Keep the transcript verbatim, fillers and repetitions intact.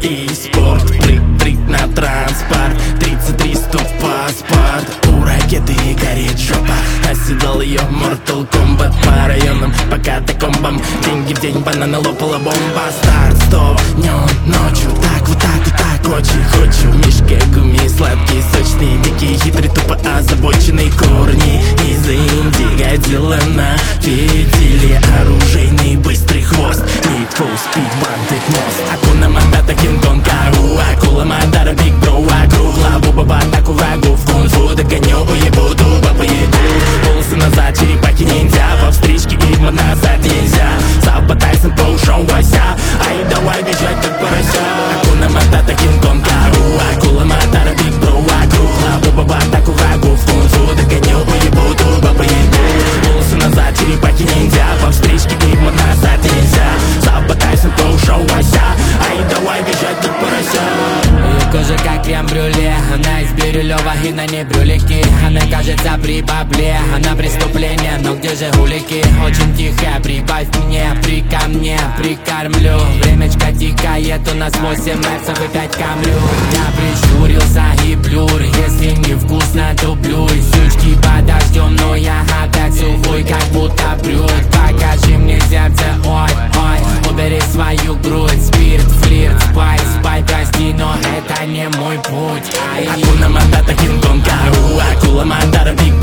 и спорт. Прыг-прыг на транспорт, тридцать три стоп паспорт. У ракеты горит жопа, оседал ее Mortal Kombat. По районам, по катакомбам, деньги в день, банана лопала бомба. Старт, стоп, днем, ночью, так, вот так, вот так, очень хочу. Мишка, гуми, сладкий, сочный, дикий, хитрый, тупо озабоченный. Корни из Индии, Годзилла на фитиле, оружейный быстрый хвост. Need for speed, бандит мост. Акуна Матата, Кинг-Конг, Кару, акула Мадара, Биг Бро, округла, буба, атаку врагу в кунг-фу. Догоню, уебу, дуба, поеду. Волосы назад, черепахи ниндзя, по встречке Игма назад нельзя. Сабба Тайсон, по-ушам Вася, ай, давай бежать как порося. Акуна Матата, Кинг-Конг, Кару, акула Мадара, Биг Бро, округла, буба, атаку врагу в кунг-фу. Догоню, уебу, дуба, поеду. Волосы назад, черепахи ниндзя, по встречке Игма назад нельзя. Сабба Тайсон, по-ушам Вася, ай, давай бежать как порося. Кожа как крем-брюле, она из бирюлева и на ней брюлики. Она кажется при бабле, она преступление, но где же улики? Очень тихо, прибавь мне, при ко мне, прикормлю. Времечко тикает, у нас восемь мерсов и пять камрю. Я прищурился и блюр, если не вкусно, то плюй. Сучки подождем, но я опять сухой, как будто брют. Покажи мне сердце, ой, ой, убери свою грудь. Спирт, флирт, спай, спай, прости, но это не мой путь. Акуна Матата, Кинг-Конг, Кару, акула Мадара, Биг